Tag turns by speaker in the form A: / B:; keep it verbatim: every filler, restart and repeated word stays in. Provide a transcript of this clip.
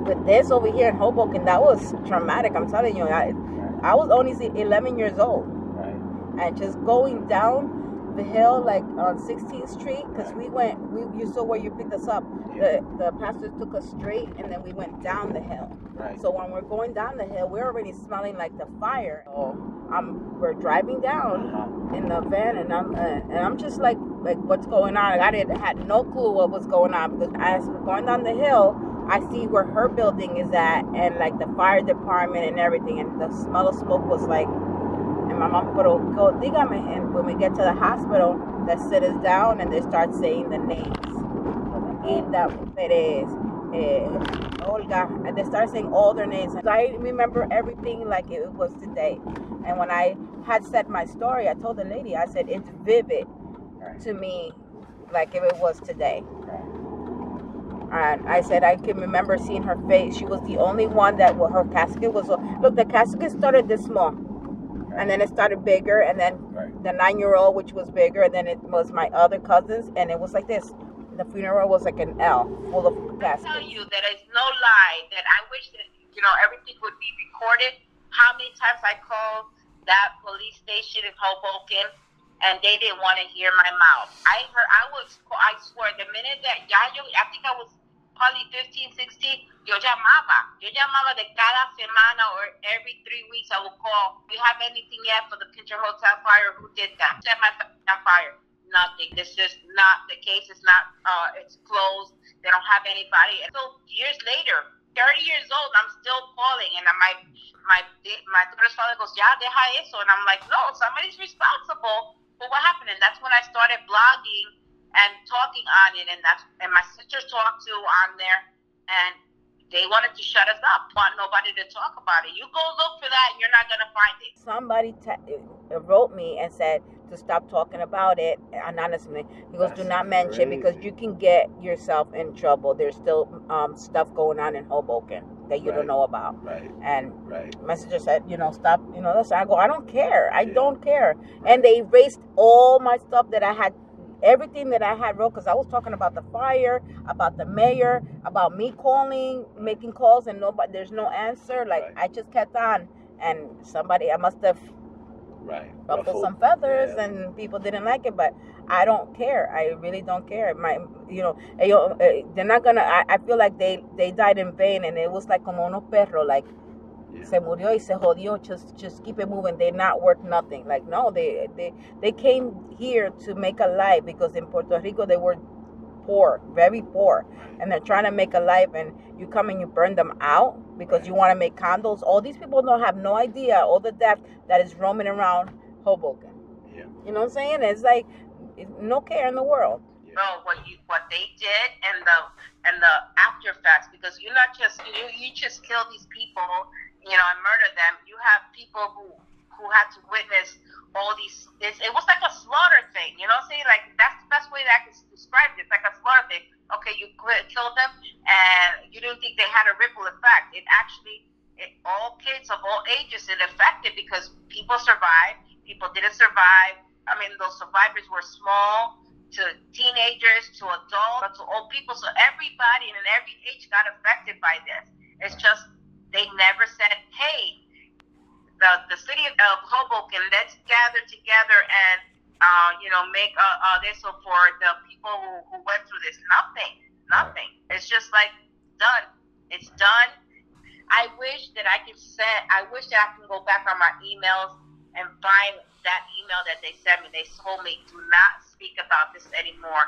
A: with this over here in Hoboken, that was traumatic. I'm telling you, I, I was only eleven years old.
B: Right.
A: And just going down the hill, like on sixteenth Street, because we went, we you saw where you picked us up.
B: Yeah.
A: The the pastors took us straight, and then we went down the hill.
B: Right.
A: So when we're going down the hill, we're already smelling like the fire. So I'm we're driving down
B: Uh-huh.
A: in the van, and I'm uh, and I'm just like like what's going on? I didn't had no clue what was going on, because as we're going down the hill, I see where her building is at, and like the fire department and everything, and the smell of smoke was like. And my mom, pero go dígame. And when we get to the hospital, they sit us down and they start saying the names. Hilda Perez, eh, Olga, and they start saying all their names. And I remember everything like it was today. And when I had said my story, I told the lady, I said, it's vivid
B: Right.
A: to me like if it was today.
B: Right.
A: And I said I can remember seeing her face. She was the only one that, well, her casket was, look, the casket started this small. And then it started bigger, and then
B: Right.
A: the nine-year-old, which was bigger, and then it was my other cousins, and it was like this. The funeral was like an L, full of caskets.
C: I tell you that it's no lie that I wish that, you know, everything would be recorded. How many times I called that police station in Hoboken, and they didn't want to hear my mouth. I heard, I was, I swear, the minute that, ya yo, I think I was probably fifteen, sixteen, yo llamaba. Yo llamaba de cada semana or every three weeks I would call. Do you have anything yet for the Pincher Hotel fire? Who did that? Set my on fire. Nothing. This is not, the case is not, uh, it's closed. They don't have anybody. And so years later, thirty years old, I'm still calling. And my, my, my daughter's father goes, ya, deja eso. And I'm like, no, somebody's responsible for what happened. And that's when I started blogging and talking on it, and that's and my sisters talked to on there, and they wanted to shut us up, want nobody to talk about it. You go look for that, and you're not gonna find it.
A: Somebody t- wrote me and said to stop talking about it anonymously. He goes,
B: That's
A: do not mention, because
B: crazy.
A: you can get yourself in trouble. There's still um, stuff going on in Hoboken that you
B: Right.
A: don't know about.
B: Right.
A: And
B: Right.
A: my sister said, you know, stop, you know, listen. I go, I don't care. I
B: Yeah.
A: don't care.
B: Right.
A: And they erased all my stuff that I had, everything that I had wrote, because I was talking about the fire, about the mayor, about me calling, making calls, and nobody, there's no answer. Like,
B: Right.
A: I just kept on, and somebody, I must have
B: Right.
A: ruffled
B: Ruffled.
A: some feathers,
B: Yeah.
A: and people didn't like it, but I don't care. I really don't care. My, you know, ellos, eh, they're not gonna, I, I feel like they, they died in vain, and it was like como unos perros, like,
B: Yeah.
A: se murió y se jodió, just just keep it moving. They're not worth nothing. Like, no, they they they came here to make a life, because in Puerto Rico they were poor, very poor, and they're trying to make a life, and you come and you burn them out because you want to make condos. All these people don't have no idea all the death that is roaming around Hoboken.
B: Yeah.
A: You know what I'm saying? It's like no care in the world.
C: No, what you what they did and the and the after effects, because you're not just you you just kill these people, you know, and murder them. You have people who who had to witness all these. It's, it was like a slaughter thing, you know what I'm saying? Like, that's the best way that I can describe it. It's like a slaughter thing. Okay, you killed them, and you didn't think they had a ripple effect. It actually, it, all kids of all ages, it affected, because people survived, people didn't survive. I mean, those survivors were small, to teenagers, to adults, to old people. So everybody in every age got affected by this. It's just, they never said, hey, the the city of Hoboken, let's gather together and, uh, you know, make uh, uh, this for the people who, who went through this. Nothing, nothing. It's just like, done. It's done. I wish that I could send, I wish that I can go back on my emails and find that email that they sent me. They told me, do not speak about this anymore.